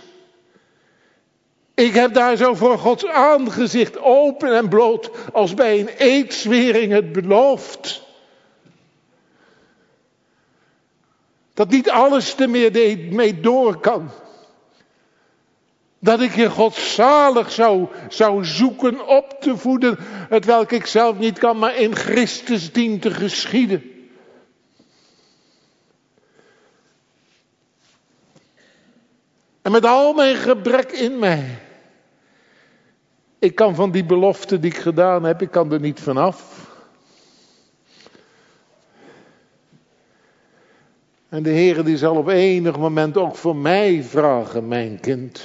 Ik heb daar zo voor Gods aangezicht open en bloot als bij een eedzwering het beloofd. Dat niet alles er meer mee door kan. Dat ik je godzalig zou zoeken op te voeden, hetwelk ik zelf niet kan, maar in Christus dient te geschieden. En met al mijn gebrek in mij. Ik kan van die belofte die ik gedaan heb, ik kan er niet vanaf. En de Heere die zal op enig moment ook voor mij vragen: mijn kind,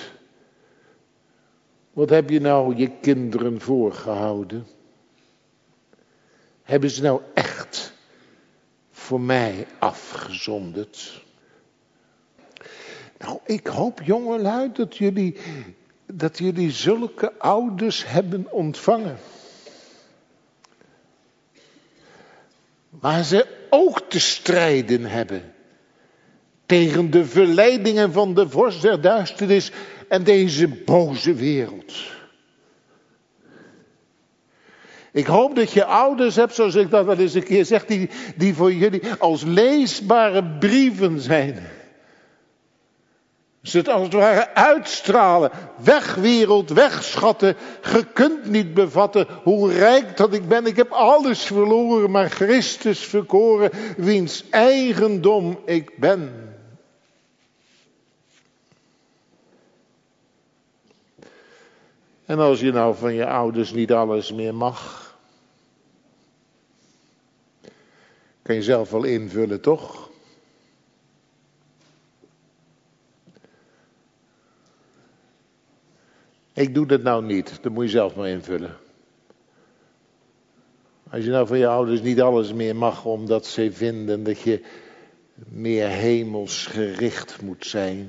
wat heb je nou je kinderen voorgehouden? Hebben ze nou echt voor mij afgezonderd? Nou, ik hoop, jongelui, dat jullie zulke ouders hebben ontvangen. Waar ze ook te strijden hebben tegen de verleidingen van de vorst der duisternis en deze boze wereld. Ik hoop dat je ouders hebt, zoals ik dat wel eens een keer zeg, die voor jullie als leesbare brieven zijn. Ze het als het ware uitstralen. Weg wereld, wegschatten. Je kunt niet bevatten hoe rijk dat ik ben. Ik heb alles verloren, maar Christus verkoren, wiens eigendom ik ben. En als je nou van je ouders niet alles meer mag, kan je zelf wel invullen, toch? Ik doe dat nou niet, dat moet je zelf maar invullen. Als je nou van je ouders niet alles meer mag, omdat ze vinden dat je meer hemelsgericht moet zijn.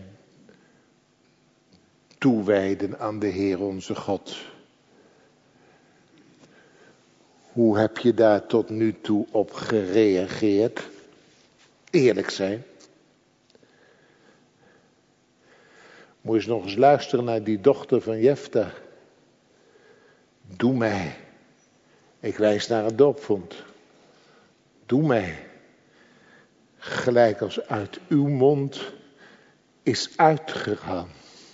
Toewijden aan de Heer onze God. Hoe heb je daar tot nu toe op gereageerd? Eerlijk zijn. Moet je eens nog eens luisteren naar die dochter van Jefta. Doe mij. Ik wijs naar het doopvond. Doe mij. Gelijk als uit uw mond is uitgegaan.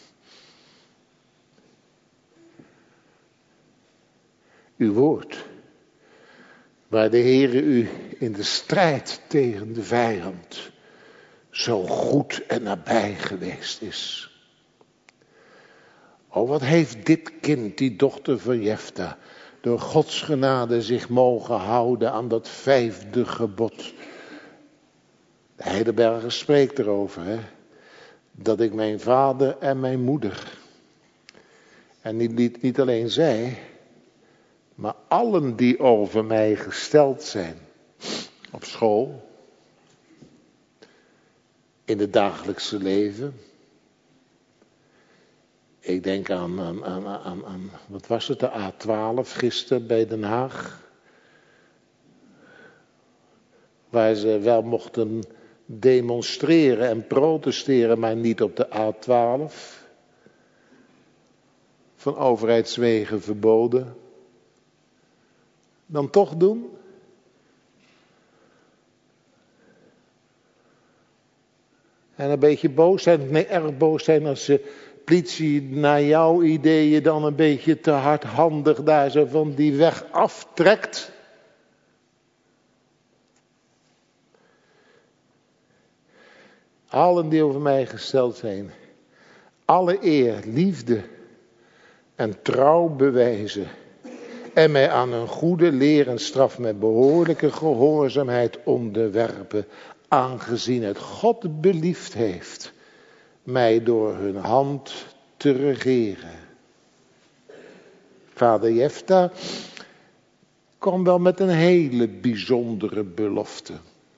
Uw woord. Waar de Heere u in de strijd tegen de vijand zo goed en nabij geweest is. Oh, wat heeft dit kind, die dochter van Jefta, door Gods genade zich mogen houden aan dat 5e gebod. De Heidelberger spreekt erover, hè? Dat ik mijn vader en mijn moeder, en niet alleen zij, maar allen die over mij gesteld zijn, op school, in het dagelijkse leven. Ik denk aan wat was het, de A12 gisteren bij Den Haag. Waar ze wel mochten demonstreren en protesteren, maar niet op de A12. Van overheidswegen verboden. Dan toch doen? En een beetje boos zijn, nee, erg boos zijn als de politie naar jouw ideeën dan een beetje te hardhandig daar zo van die weg aftrekt. Allen die over mij gesteld zijn, alle eer, liefde en trouw bewijzen en mij aan een goede leer en straf met behoorlijke gehoorzaamheid onderwerpen, aangezien het God beliefd heeft mij door hun hand te regeren. Vader Jefta kwam wel met een hele bijzondere belofte.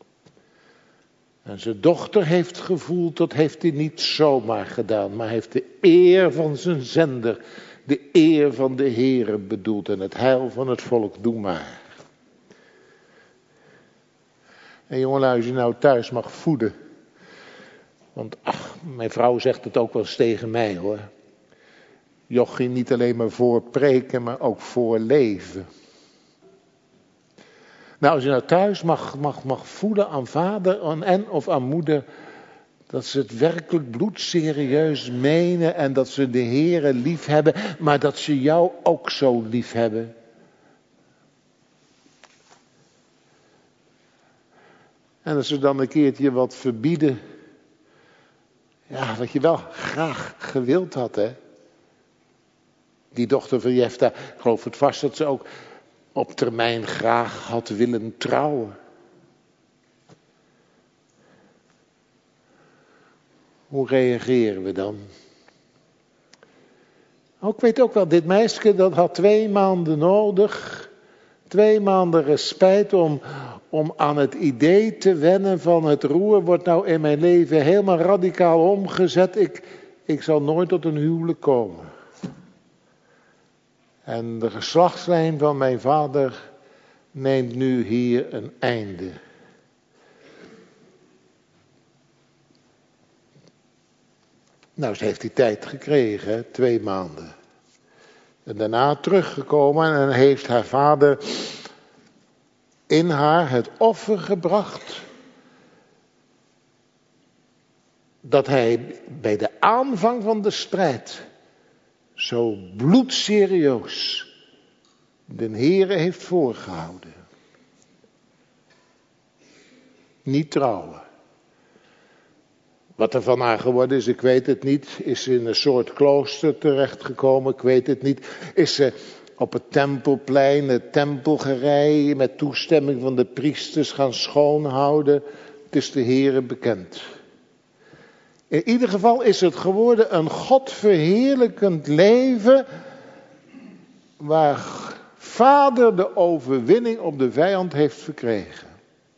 En zijn dochter heeft gevoeld, dat heeft hij niet zomaar gedaan, maar heeft de eer van zijn zender, de eer van de Heere bedoeld en het heil van het volk, doe maar. En jongelui, als je nou thuis mag voeden, want mijn vrouw zegt het ook wel eens tegen mij hoor. Jochie, niet alleen maar voor preken, maar ook voor leven. Nou, als je nou thuis mag voeden aan vader of aan moeder, dat ze het werkelijk bloedserieus menen en dat ze de Heere lief hebben, maar dat ze jou ook zo lief hebben. En als ze dan een keertje wat verbieden, ja, wat je wel graag gewild had, hè. Die dochter van Jefta, ik geloof het vast dat ze ook op termijn graag had willen trouwen. Hoe reageren we dan? Oh, ik weet ook wel, dit meisje dat had 2 maanden nodig. 2 maanden respijt om aan het idee te wennen van het roer wordt nou in mijn leven helemaal radicaal omgezet. Ik zal nooit tot een huwelijk komen. En de geslachtslijn van mijn vader neemt nu hier een einde. Nou, ze heeft die tijd gekregen, hè? 2 maanden. En daarna teruggekomen en heeft haar vader in haar het offer gebracht dat hij bij de aanvang van de strijd zo bloedserieus de Heere heeft voorgehouden. Niet trouwen. Wat er van haar geworden is, ik weet het niet. Is ze in een soort klooster terechtgekomen, ik weet het niet. Is ze op het tempelplein, het tempelgerei, met toestemming van de priesters gaan schoonhouden? Het is de Heere bekend. In ieder geval is het geworden een godverheerlijkend leven, waar vader de overwinning op de vijand heeft verkregen.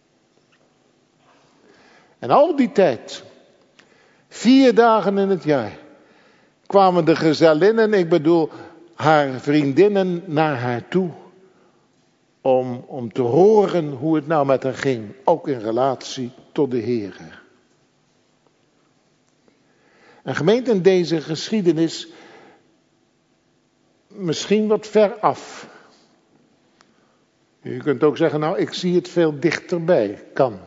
En al die tijd, 4 dagen in het jaar, kwamen de gezellinnen, ik bedoel haar vriendinnen, naar haar toe. Om te horen hoe het nou met haar ging, ook in relatie tot de Heere. En gemeente, in deze geschiedenis misschien wat ver af. Je kunt ook zeggen, nou, ik zie het veel dichterbij. Kan.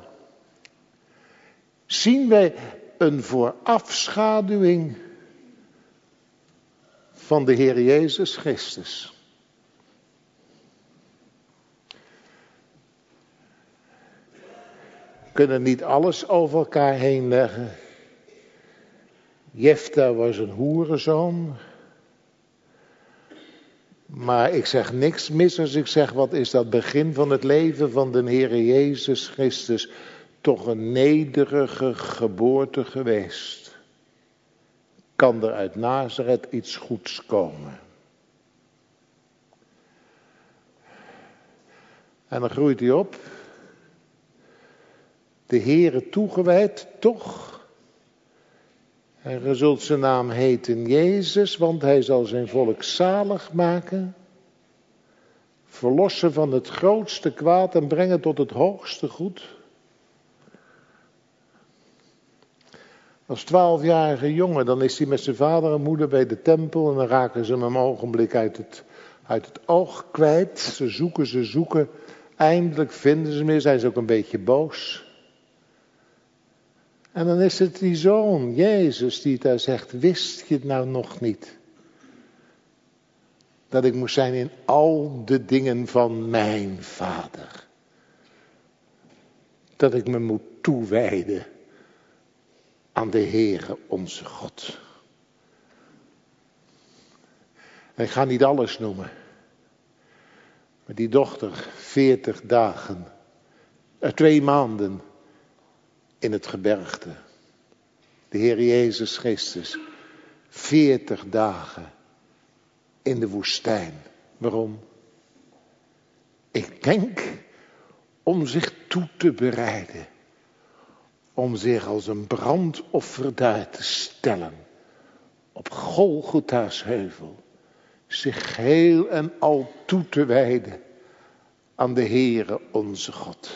Zien wij een voorafschaduwing van de Heer Jezus Christus. We kunnen niet alles over elkaar heen leggen. Jefta was een hoerenzoon. Maar ik zeg niks mis als ik zeg, wat is dat begin van het leven van de Heere Jezus Christus toch een nederige geboorte geweest. Kan er uit Nazareth iets goeds komen? En dan groeit hij op. De Heere toegewijd, toch? En je zult zijn naam heten Jezus, want hij zal zijn volk zalig maken. Verlossen van het grootste kwaad en brengen tot het hoogste goed. Als 12-jarige jongen, dan is hij met zijn vader en moeder bij de tempel en dan raken ze hem een ogenblik uit het oog kwijt. Ze zoeken. Eindelijk vinden ze hem weer, zijn ze ook een beetje boos. En dan is het die zoon, Jezus, die daar zegt, wist je het nou nog niet? Dat ik moest zijn in al de dingen van mijn vader. Dat ik me moet toewijden aan de Heere onze God. En ik ga niet alles noemen. Maar die dochter, 40 dagen, 2 maanden in het gebergte. De Heer Jezus Christus, 40 dagen in de woestijn. Waarom? Ik denk om zich toe te bereiden. Om zich als een brandoffer daar te stellen. Op Golgotha's heuvel. Zich geheel en al toe te wijden aan de Heere onze God.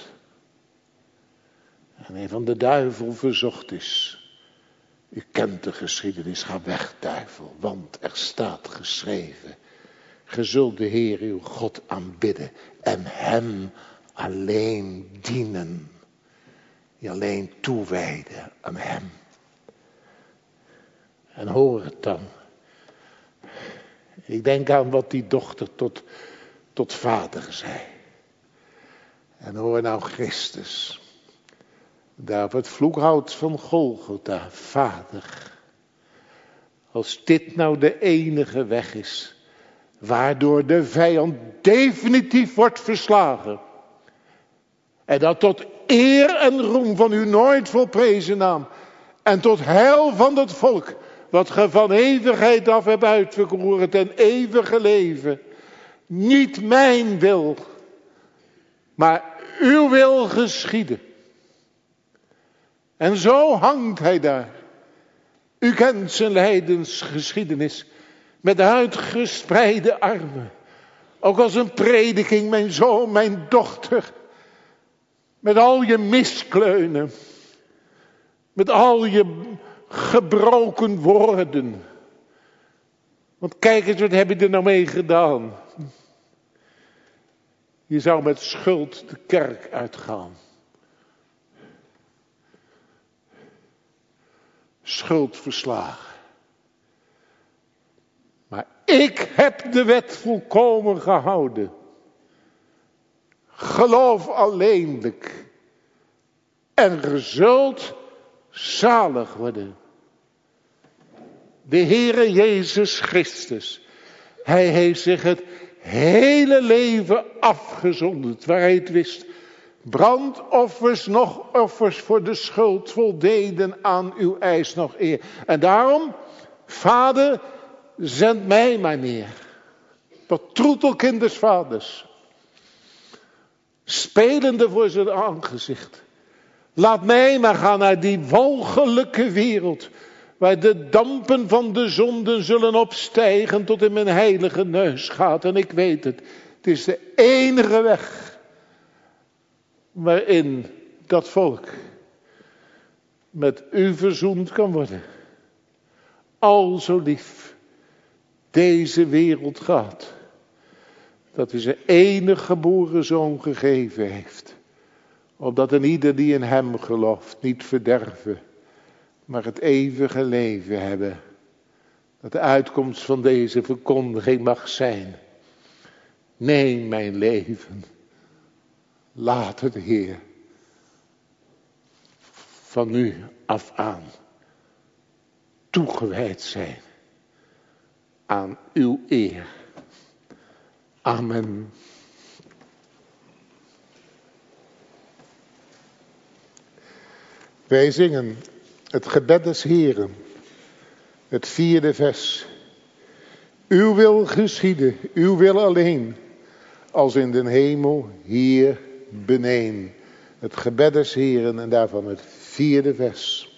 En hij van de duivel verzocht is. U kent de geschiedenis, ga weg duivel, want er staat geschreven. Ge zult de Heer uw God aanbidden en hem alleen dienen. Je alleen toewijden aan hem. En hoor het dan. Ik denk aan wat die dochter tot vader zei. En hoor nou Christus. Daar op het vloekhout van Golgotha, Vader. Als dit nou de enige weg is. Waardoor de vijand definitief wordt verslagen. En dat tot eer en roem van uw nooit volprezen naam. En tot heil van het volk. Wat ge van eeuwigheid af hebt uitverkoren ten eeuwige leven. Niet mijn wil. Maar uw wil geschieden. En zo hangt hij daar. U kent zijn lijdensgeschiedenis. Met uitgespreide armen. Ook als een prediking, mijn zoon, mijn dochter. Met al je miskleunen. Met al je gebroken woorden. Want kijk eens, wat heb je er nou mee gedaan? Je zou met schuld de kerk uitgaan. Schuld verslagen. Maar ik heb de wet volkomen gehouden. Geloof alleenlijk. En ge zult zalig worden. De Heere Jezus Christus. Hij heeft zich het hele leven afgezonderd. Waar hij het wist. Brandoffers nog offers voor de schuld voldeden aan uw eis nog eer. En daarom, Vader, zend mij maar neer. Wat troetelkinders vaders. Spelende voor zijn aangezicht. Laat mij maar gaan naar die walgelijke wereld. Waar de dampen van de zonden zullen opstijgen tot in mijn heilige neus gaat. En ik weet het. Het is de enige weg. Waarin dat volk met u verzoend kan worden. Al zo lief deze wereld gaat. Dat hij zijn enige geboren zoon gegeven heeft. Opdat een ieder die in hem gelooft niet verderven. Maar het eeuwige leven hebben. Dat de uitkomst van deze verkondiging mag zijn. Neem mijn leven. Laat het Heer van nu af aan toegewijd zijn aan uw eer Amen. Wij zingen het gebed des Heren, het 4e vers. Uw wil geschieden, uw wil alleen, als in den hemel hier beneen. Het gebed des Heren en daarvan het 4e vers.